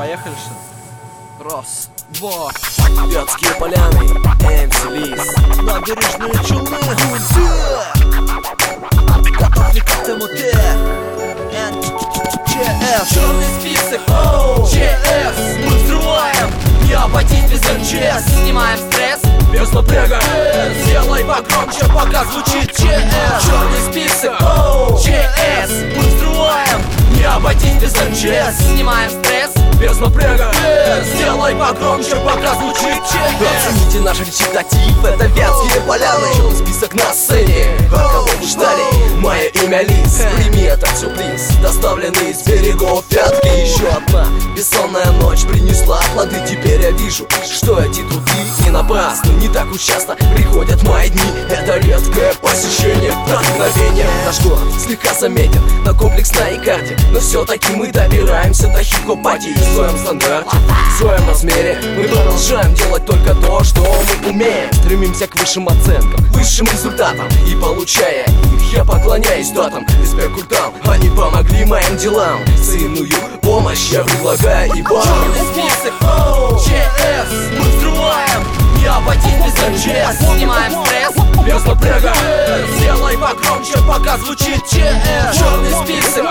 Поехали, что ли? Раз, два. Вятские поляны, МС Лис, Набережные Челны, готов ли к этому ты? ЧС, черный список, ЧС, мы взрываем, не обойтись без МЧС. Снимаем стресс, без напряга, сделай погромче, пока звучит ЧС. Черный список, ЧС, мы взрываем, не обойтись без МЧС. Снимаем стресс, без напряга, сделай погромче, пока звучит ЧС. Оцените наш речитатив, это Вятские поляны. Черный список на сцене, а кого вы ждали? Мое имя Лис, прими это сюрприз, доставленный из берегов Вятки. Еще одна бессонная ночь принесла плоды. Теперь я вижу, что эти труды не напрасны. Не так уж часто приходят мои дни. Это редкое посещение, вдохновение. Наш город слегка заметен на комплексной карте, но все-таки мы добираемся до хип-хоп-пати. В своем стандарте, в своем размере мы продолжаем делать только то, что мы умеем. Стремимся к высшим оценкам, высшим результатам. И получая их, я поклоняюсь датам, респект-культам. Они помогли моим делам. Ценную помощь я предлагаю и вам. Черный список, ЧС, мы взрываем, не обойтись без МЧС. Снимаем стресс, без напряга, сделай погромче, пока звучит ЧС. Черный список,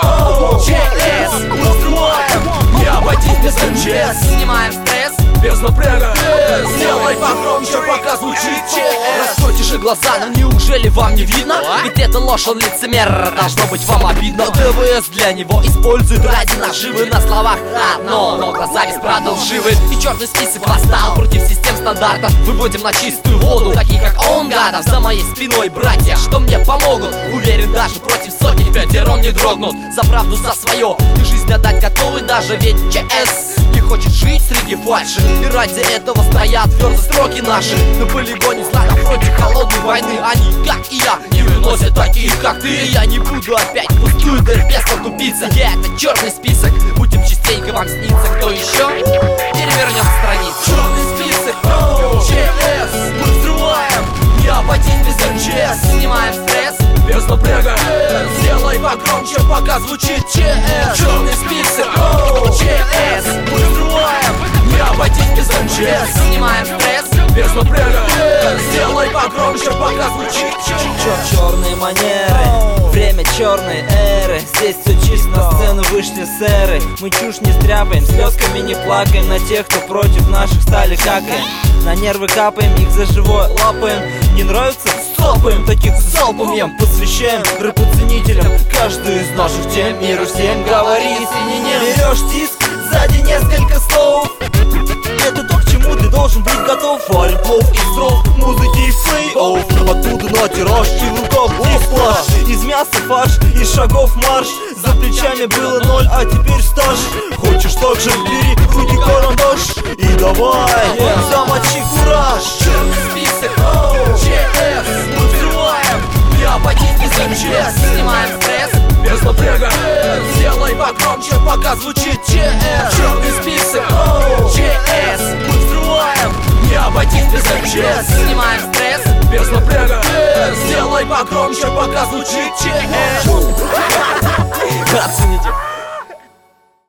ЧС, мы взрываем, не обойтись без МЧС. Снимаем стресс, без напряга, сделай погромче, пока звучит ЧС. Раскройте же глаза, но неужели вам не видно? Ведь это ложь, он лицемер, должно быть вам обидно. ДВС для него использует ради наживы. На словах одно, но глаза бесправда лживы. И черный список восстал против систем стандартов. Выводим на чистую воду таких как он, гадов. За моей спиной братья, что мне помогут. Уверен, даже против сотни пятером не дрогнут. За правду, за свое, и жизнь отдать готовы даже. Ведь ЧС не хочет жить среди фальши, и ради этого стоят твердо строки наши. На полигоне зла напротив холодной войны они, как и я, не выносят таких, как ты. И я не буду опять пустую терпеть тупиться. Я это черный список, будем частенько вам сниться. Кто еще? Перевернем страницу. Черный список, ЧС, мы взрываем, не обойтись без МЧС. Снимаем стресс, без напряга, сделай погромче, пока звучит ЧС. Черный список, ЧС, мы взрываем, не обойтись без МЧС. Снимаем стресс, без напряга, сделай погромче, пока звучит ЧС. Черные манеры, время черной эры. Здесь все чисто, на сцену вышли сэры. Мы чушь не стряпаем, слезками не плакаем на тех, кто против наших стали какаем. На нервы капаем, их за живое лапаем. Не нравится? Стопаем, таких залпом ем. Посвящаем рэп-оценителям каждую из наших тем. Миру всем говори, если не нем. Берешь диск, сзади несколько слов. Это то, к чему ты должен быть готов. Варим плов из дров, музыки и флей-офф. Оттуда на тираж и в руках дисплаш. Из мяса фарш, из шагов марш. За плечами было 0, а теперь стаж. Хочешь так же, бери в руки карандаш и давай, замочи кураж. Черный список, ЧС, мы взрываем, не обойтись без МЧС. Снимаем стресс, без напряга, сделай погромче, пока звучит ЧС. Черный список, ЧС, мы взрываем, не обойтись без МЧС. Снимаем стресс, без напряга, сделай погромче, пока звучит ЧС. Оцените.